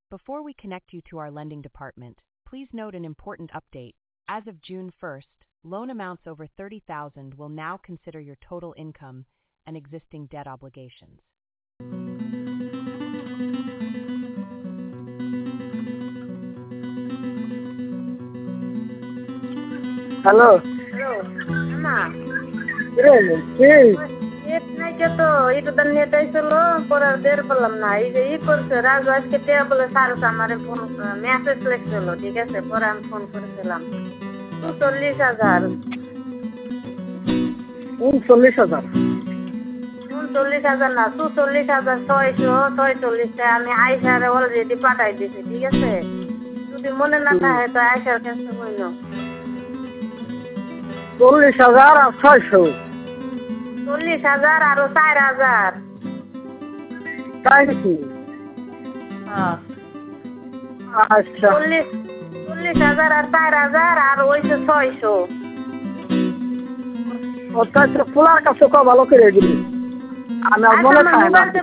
Before we connect you to our lending department, please note an important update. As of June 1st, loan amounts over $30,000 will now consider your total income and existing debt obligations. Hello hello মা রে কি net নাই তো এটা নেটাই ছিল পরে বের করলাম না এই যে করছে রাজু আজকে বলে স্যার আমার ফোন মেসেজ লিখছিল ঠিক আছে পরে আমি ফোন করেছিলাম ৪৪,০০০ 39,000 39,০০০ না ৪৪,৬৪৬ আমি আয়সারে অলরেডি পাঠাই দিছি ঠিক আছে যদি মনে না থাকে তো আয়সার কাছে কইল 40,000 আর 600 40,০০০ আর ৪,০০০ তাই নাকি হ্যাঁ আচ্ছা 40,০০০ আর ৪,০০০ আর ওইসে ৬০০ ওটা তো পোলার কাছে ভালো করে দিবি আমার মনে থাকে না